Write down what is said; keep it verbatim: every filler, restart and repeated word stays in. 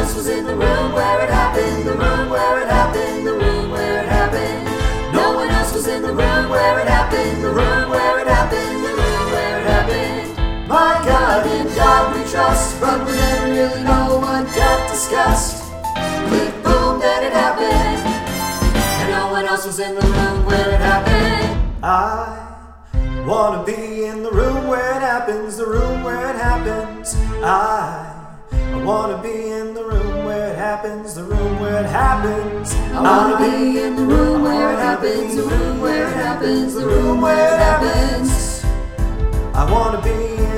else was in the room where it happened, the room where it happened, the room where it happened. No one else was in the room where it happened, the room where it happened, the room where it happened. My God, in God we trust, but we never really know what got discussed. Click, boom, then it happened, and no one else was in the room where it happened. I wanna be in the room where it happens, the room where it happens. I I wanna be in the room where it happens, the room where it happens. I wanna be in the room where it happens, the room where it happens, the room where it happens. I wanna be in